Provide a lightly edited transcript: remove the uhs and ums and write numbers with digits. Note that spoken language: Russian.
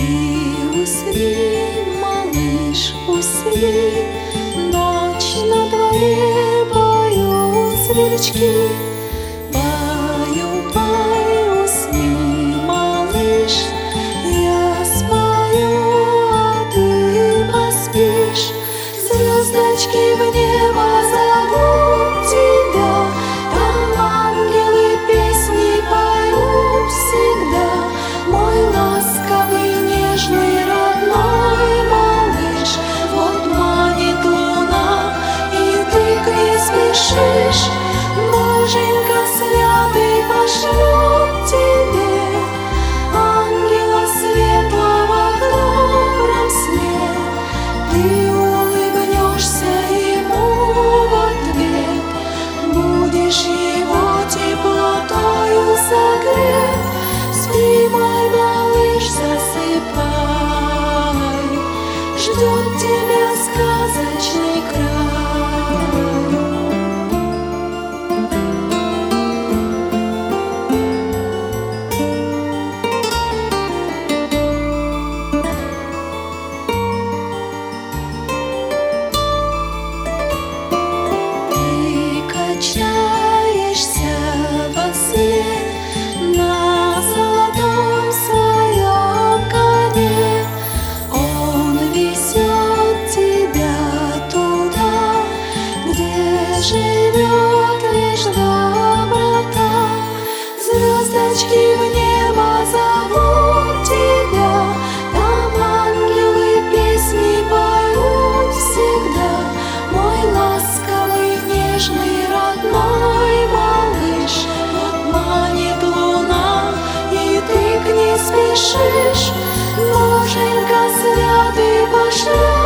Ты усни, малыш, усни, ночь на дворе, поют сверчки. Баю, баю, усни, малыш, я спою, а ты поспишь. Звездочки в небо зовут тебя, там ангелы песни поют всегда. Мой ласковый, нежный, родной малыш, вот манит луна, и ты к ней спешишь. Боженька святый пошлет тебе ангела светлого в добром сне. Ты улыбнешься ему в ответ, будешь его теплотою согрет. Спи, мой малыш, засыпай, ждет тебя сказочный край. Качаешься во сне на золотом своем коне. Он везет тебя туда, где живет лишь доброта. Звездочки в небо зовут тебя, там ангелы песни поют всегда. Мой ласковый, нежный, родной малыш, вот манит луна, и ты к ней спешишь. Боженька святый пошлет